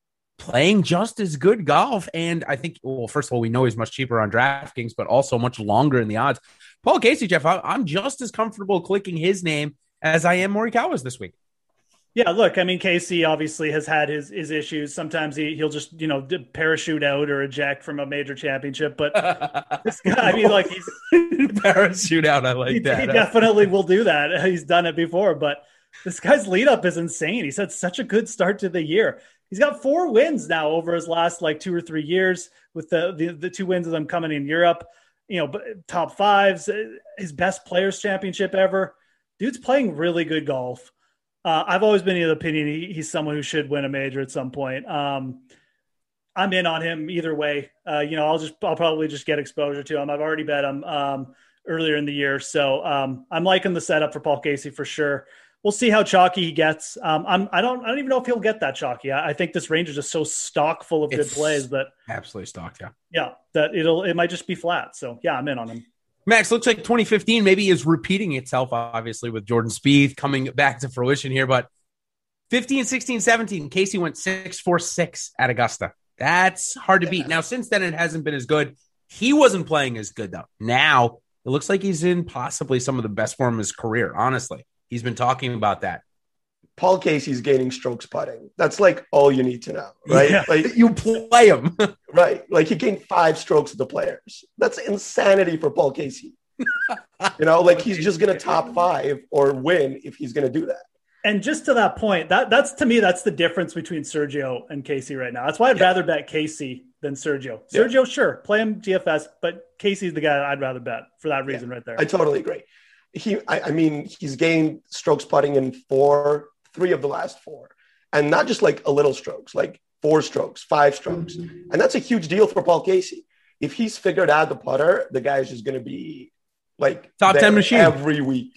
playing just as good golf. And I think, well, first of all, we know he's much cheaper on DraftKings, but also much longer in the odds. Paul Casey, Jeff, I'm just as comfortable clicking his name as I am Morikawa's this week. Yeah, look, I mean, Casey obviously has had his issues. Sometimes he'll just, parachute out or eject from a major championship. But this guy, I mean, like he's parachute out. I like that. He definitely will do that. He's done it before. But this guy's lead up is insane. He's had such a good start to the year. He's got 4 wins now over his last 2 or 3 years, with the 2 wins of them coming in Europe. Top 5s, his best players championship ever. Dude's playing really good golf. I've always been of the opinion he's someone who should win a major at some point. I'm in on him either way. I'll probably just get exposure to him. I've already bet him earlier in the year, so I'm liking the setup for Paul Casey for sure. We'll see how chalky he gets. I don't even know if he'll get that chalky. I think this range is just so stock full of good plays, but absolutely stocked. Yeah, that it might just be flat. So yeah, I'm in on him. Max, looks like 2015 maybe is repeating itself, obviously, with Jordan Spieth coming back to fruition here. But 15, 16, 17, Casey went 6-4-6 at Augusta. That's hard to beat. Now, since then, it hasn't been as good. He wasn't playing as good, though. Now, it looks like he's in possibly some of the best form of his career, honestly. He's been talking about that. Paul Casey's gaining strokes putting. That's like all you need to know, right? Yeah. Like you play him. Right. Like he gained 5 strokes of the players. That's insanity for Paul Casey. He's just going to top 5 or win if he's going to do that. And just to that point, that's to me, that's the difference between Sergio and Casey right now. That's why I'd rather bet Casey than Sergio. Sergio, sure, play him DFS, but Casey's the guy I'd rather bet for that reason right there. I totally agree. He's gained strokes putting in 3 of the last 4, and not just like a little strokes, like 4 strokes, 5 strokes. And that's a huge deal for Paul Casey. If he's figured out the putter, the guy's just going to be like top 10 machine every week.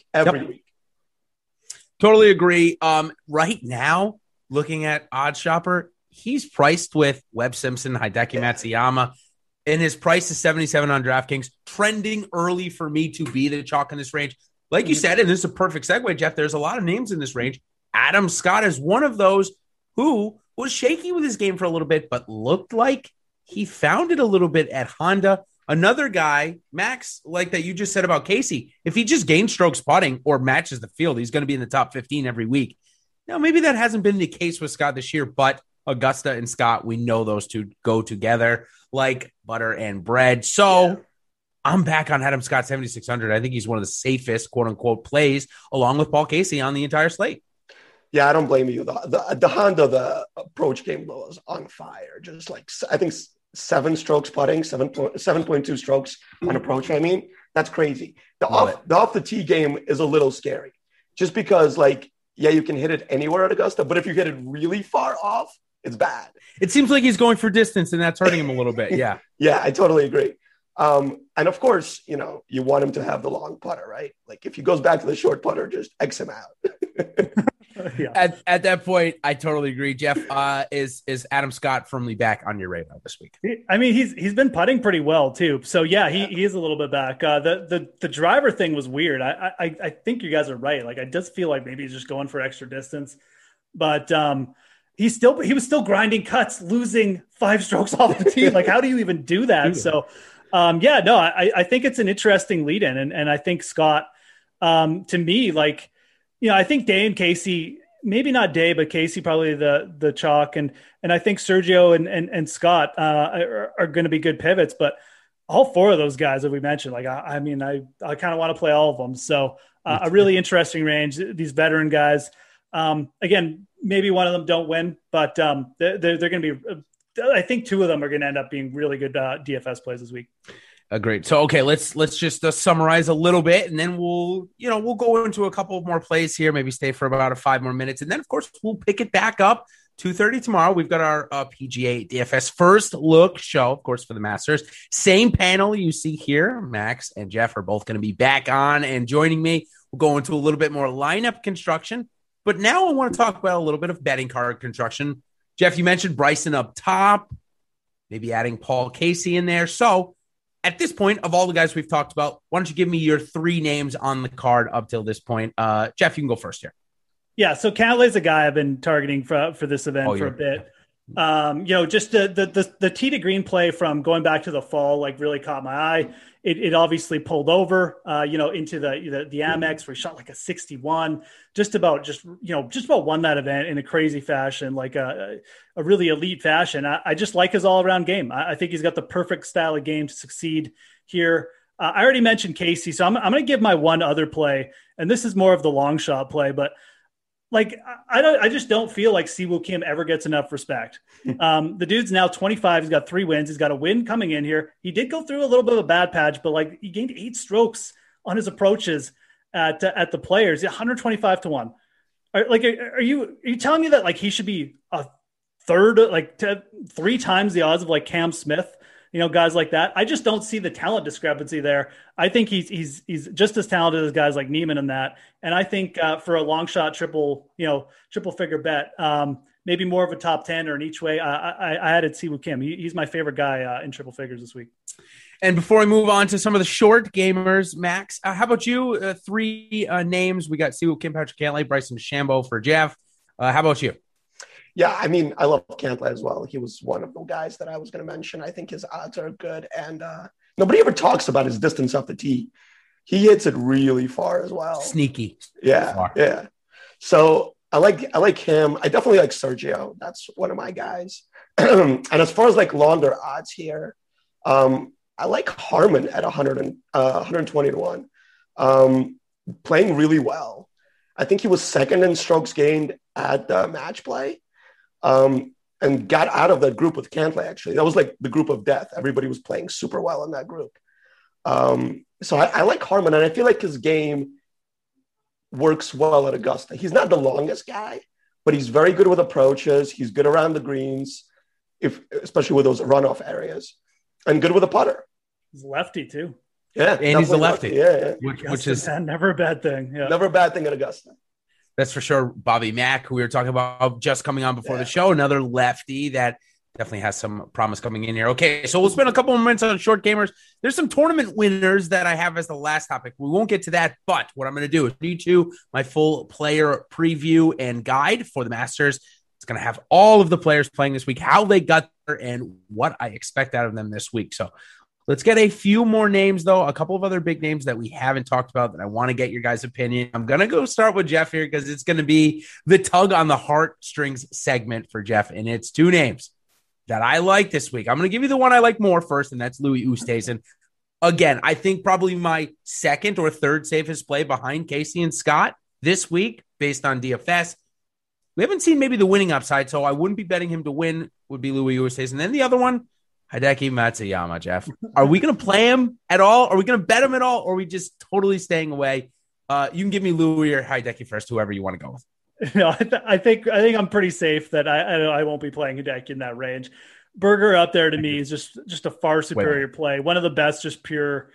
Totally agree. Right now, looking at OddsShopper, he's priced with Webb Simpson, Hideki Matsuyama, and his price is 77 on DraftKings, trending early for me to be the chalk in this range. Like you said, and this is a perfect segue, Jeff, there's a lot of names in this range. Adam Scott is one of those who was shaky with his game for a little bit, but looked like he found it a little bit at Honda. Another guy, Max, like that you just said about Casey, if he just gains strokes putting or matches the field, he's going to be in the top 15 every week. Now, maybe that hasn't been the case with Scott this year, but Augusta and Scott, we know those two go together like butter and bread. So I'm back on Adam Scott 7,600. I think he's one of the safest, quote unquote, plays along with Paul Casey on the entire slate. Yeah, I don't blame you. The Honda, the approach game was on fire. Just like, I think 7 strokes putting, 7.2 strokes on approach. I mean, that's crazy. The off the tee game is a little scary just because you can hit it anywhere at Augusta, but if you hit it really far off, it's bad. It seems like he's going for distance and that's hurting him a little bit. Yeah. Yeah, I totally agree. And of course, you want him to have the long putter, right? Like if he goes back to the short putter, just X him out. Yeah. At that point, I totally agree. Jeff, is Adam Scott firmly back on your radar this week? I mean, he's been putting pretty well too. So yeah, he is a little bit back. The driver thing was weird. I think you guys are right. Like I just feel like maybe he's just going for extra distance, but he was still grinding cuts, losing 5 strokes off the tee. Like how do you even do that? So I think it's an interesting lead in, and I think Scott, to me, I think Day and Casey, maybe not Day, but Casey probably the chalk, and I think Sergio and Scott are going to be good pivots. But all 4 of those guys that we mentioned, I kind of want to play all of them. So a really interesting range. These veteran guys, again, maybe one of them don't win, but they're going to be. I think 2 of them are going to end up being really good DFS plays this week. Agreed. So, okay, let's just summarize a little bit, and then we'll go into a couple more plays here, maybe stay for about 5 more minutes. And then, of course, we'll pick it back up 2:30 tomorrow. We've got our PGA DFS first look show, of course, for the Masters. Same panel you see here. Max and Jeff are both going to be back on and joining me. We'll go into a little bit more lineup construction. But now I want to talk about a little bit of betting card construction. Jeff, you mentioned Bryson up top, maybe adding Paul Casey in there. So, at this point, of all the guys we've talked about, why don't you give me your 3 names on the card up till this point? Jeff, you can go first here. Yeah, so Cantlay's a guy I've been targeting for this event for a bit. Just the tee to green play from going back to the fall, like really caught my eye. It obviously pulled over, into the Amex where he shot like a 61, just about won that event in a crazy fashion, like a really elite fashion. I just like his all around game. I think he's got the perfect style of game to succeed here. I already mentioned Casey, so I'm going to give my one other play, and this is more of the long shot play, but like, I just don't feel like Siwoo Kim ever gets enough respect. The dude's now 25. He's got 3 wins. He's got a win coming in here. He did go through a little bit of a bad patch, but like he gained 8 strokes on his approaches at the players, 125-1. Are you telling me that like he should be a third, like 3 times the odds of like Cam Smith? Guys like that. I just don't see the talent discrepancy there. I think he's just as talented as guys like Neiman in that. And I think for a long shot triple figure bet, maybe more of a top 10 or an each way. I added Siwoo Kim. He's my favorite guy in triple figures this week. And before we move on to some of the short gamers, Max, how about you? 3 names. We got Siwoo Kim, Patrick Cantlay, Bryson DeChambeau for Jeff. How about you? Yeah, I mean, I love Cantlay as well. He was one of the guys that I was going to mention. I think his odds are good. And nobody ever talks about his distance off the tee. He hits it really far as well. Sneaky. Yeah, yeah. So I like him. I definitely like Sergio. That's one of my guys. And as far as like longer odds here, I like Harman at 120-1. Playing really well. I think he was second in strokes gained at match play. And got out of that group with Cantlay, actually. That was like the group of death. Everybody was playing super well in that group. So I like Harman, and I feel like his game works well at Augusta. He's not the longest guy, but he's very good with approaches. He's good around the greens, especially with those runoff areas, and good with a putter. He's lefty, too. Yeah. And he's a lefty. Yeah. Which is never a bad thing. Yeah. Never a bad thing at Augusta. That's for sure. Bobby Mack, who we were talking about just coming on before the show, another lefty that definitely has some promise coming in here. Okay, so we'll spend a couple of minutes on short gamers. There's some tournament winners that I have as the last topic. We won't get to that, but what I'm going to do is read you my full player preview and guide for the Masters. It's going to have all of the players playing this week, how they got there, and what I expect out of them this week. So let's get a few more names, though. A couple of other big names that we haven't talked about that I want to get your guys' opinion. I'm going to go start with Jeff here because it's going to be the tug on the heartstrings segment for Jeff. And it's 2 names that I like this week. I'm going to give you the one I like more first, and that's Louis Oosthuizen. Again, I think probably my second or third safest play behind Casey and Scott this week based on DFS. We haven't seen maybe the winning upside, so I wouldn't be betting him to win, would be Louis Oosthuizen. And then the other one, Hideki Matsuyama, Jeff. Are we going to play him at all? Are we going to bet him at all? Or are we just totally staying away? You can give me Louis or Hideki first, whoever you want to go with. No, I think I'm pretty safe that I won't be playing Hideki in that range. Berger up there to me is just a far superior play. One of the best, just pure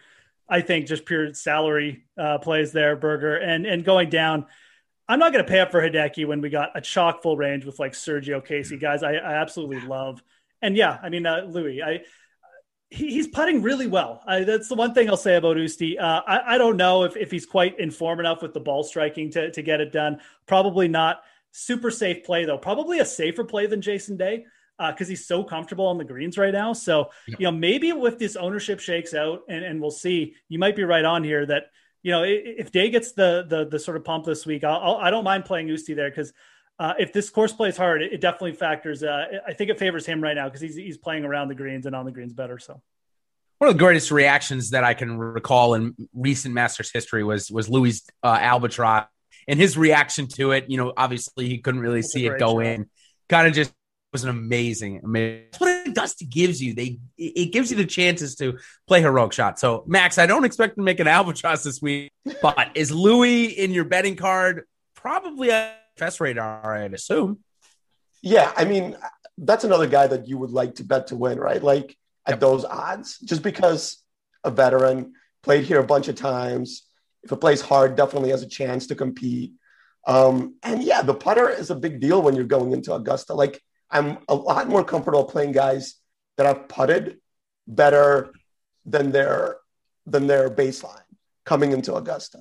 salary plays there, Berger. And going down, I'm not going to pay up for Hideki when we got a chock full range with like Sergio, Casey, guys I absolutely love. And yeah, I mean, Louis, he's putting really well. That's the one thing I'll say about Usti. I don't know if he's quite in form enough with the ball striking to get it done. Probably not super safe play, though. Probably a safer play than Jason Day because he's so comfortable on the greens right now. So, maybe if this ownership shakes out and we'll see, you might be right on here that, if Day gets the sort of pump this week, I don't mind playing Usti there because if this course plays hard, it definitely factors. I think it favors him right now because he's playing around the greens and on the greens better. So one of the greatest reactions that I can recall in recent Masters history was Louis Albatross and his reaction to it. Obviously he couldn't really see it go in. Kind of just was an amazing. That's what Augusta gives you. It gives you the chances to play heroic shots. So Max, I don't expect to make an Albatross this week, but is Louis in your betting card? Probably a FS radar, I'd assume. Yeah, I mean, that's another guy that you would like to bet to win, right? Like at those odds, just because a veteran played here a bunch of times. If it plays hard, definitely has a chance to compete. And yeah, the putter is a big deal when you're going into Augusta. Like I'm a lot more comfortable playing guys that have putted better than their baseline coming into Augusta.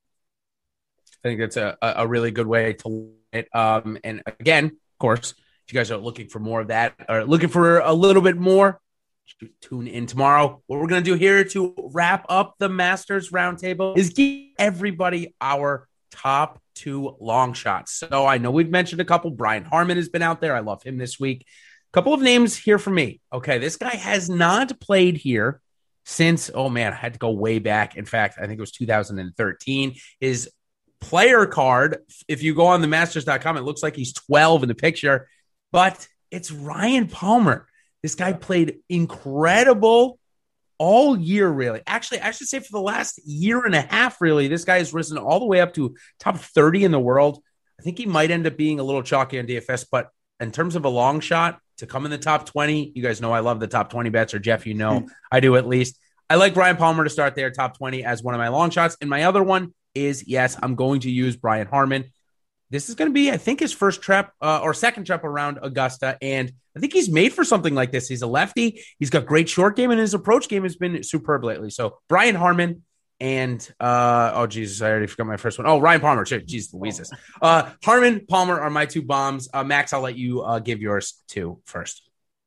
I think that's a really good way to it. And again, of course, if If you guys are looking for more of that or looking for a little bit more, tune in tomorrow. What we're going to do here to wrap up the Masters Roundtable is give everybody our top 2 long shots. So I know we've mentioned a couple. Brian Harman has been out there. I love him this week. A couple of names here for me. Okay, this guy has not played here since, oh man, I had to go way back. In fact, I think it was 2013. His player card, if you go on the Masters.com, it looks like he's 12 in the picture, but it's Ryan Palmer. This guy played incredible all year, really. Actually, I should say for the last year and a half, really, this guy has risen all the way up to top 30 in the world. I think he might end up being a little chalky on DFS, but in terms of a long shot to come in the top 20, you guys know I love the top 20 bets, or Jeff, you know, I do at least. I like Ryan Palmer to start there, top 20 as one of my long shots. And my other one is, yes, I'm going to use Brian Harman. This is going to be, I think, his first trip or second trip around Augusta. And I think he's made for something like this. He's a lefty. He's got great short game, and his approach game has been superb lately. So Brian Harman and, oh, Jesus, I already forgot my first one. Oh, Ryan Palmer. Jesus Louises. Harman, Palmer are my 2 bombs. Max, I'll let you give yours too first.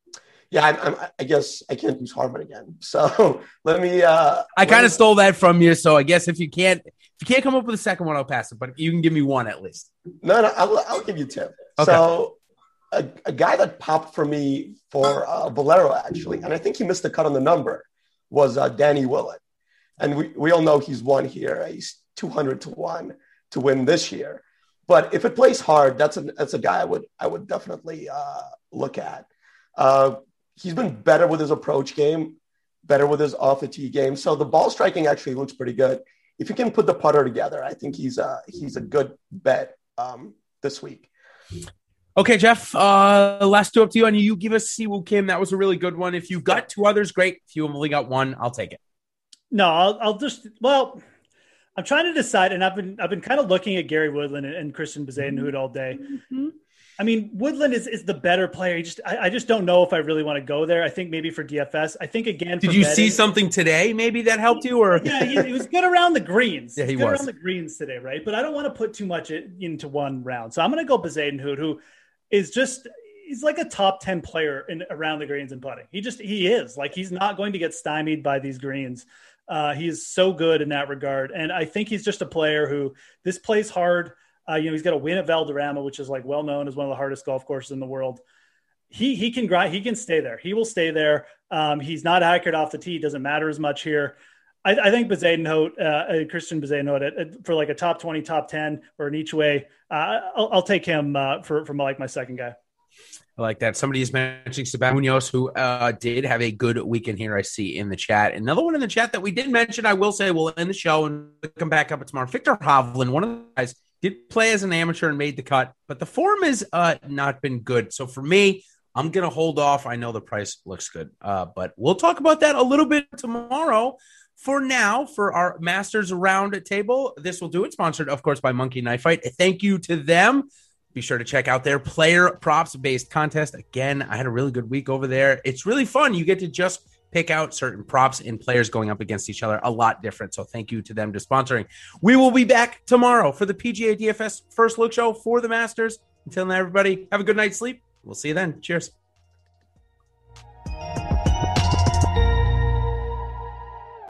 Yeah, I guess I can't use Harman again. So let me. I kind of stole that from you. So I guess if you can't come up with a second one, I'll pass it. But you can give me one at least. No, I'll give you 2. Okay. So a guy that popped for me for Valero, actually, and I think he missed the cut on the number, was Danny Willett. And we all know he's won here. He's 200 to 1 to win this year. But if it plays hard, that's a guy I would definitely look at. He's been better with his approach game, better with his off the tee game. So the ball striking actually looks pretty good. If you can put the putter together, I think he's a good bet this week. Okay, Jeff, last 2 up to you. And you give us Siwoo Kim. That was a really good one. If you've got 2 others, great. If you only got 1, I'll take it. No, I'll just, well, I'm trying to decide, and I've been kind of looking at Gary Woodland and Christian Bezuidenhout all day. Mm-hmm. I mean, Woodland is the better player. I just don't know if I really want to go there. I think maybe for DFS. I think again. Did you see something today maybe that helped you? Or yeah, he was good around the greens. Yeah, he was around the greens today, right? But I don't want to put too much into one round, so I'm going to go Bezuidenhout, who is he's like a top 10 player around the greens and putting. He is like, he's not going to get stymied by these greens. He is so good in that regard, and I think he's just a player who this plays hard. He's got a win at Valderrama, which is like well known as one of the hardest golf courses in the world. He can grind. He can stay there. He will stay there. He's not accurate off the tee. Doesn't matter as much here. I think Bezuidenhout, Christian Bezuidenhout, for like a top 20, top 10, or an each way. I'll take him for like my second guy. I like that. Somebody is mentioning Sebastian Munoz, who did have a good weekend here, I see in the chat. Another one in the chat that we did mention, I will say, we'll end the show and come back up tomorrow. Victor Hovland, one of the guys, did play as an amateur and made the cut, but the form has not been good. So for me, I'm going to hold off. I know the price looks good, but we'll talk about that a little bit tomorrow. For now, for our Masters Round Table, this will do it. Sponsored, of course, by Monkey Knife Fight. Thank you to them. Be sure to check out their player props-based contest. Again, I had a really good week over there. It's really fun. You get to just pick out certain props and players going up against each other, a lot different. So thank you to them for sponsoring. We will be back tomorrow for the PGA DFS First Look Show for the Masters. Until then, everybody, have a good night's sleep. We'll see you then. Cheers.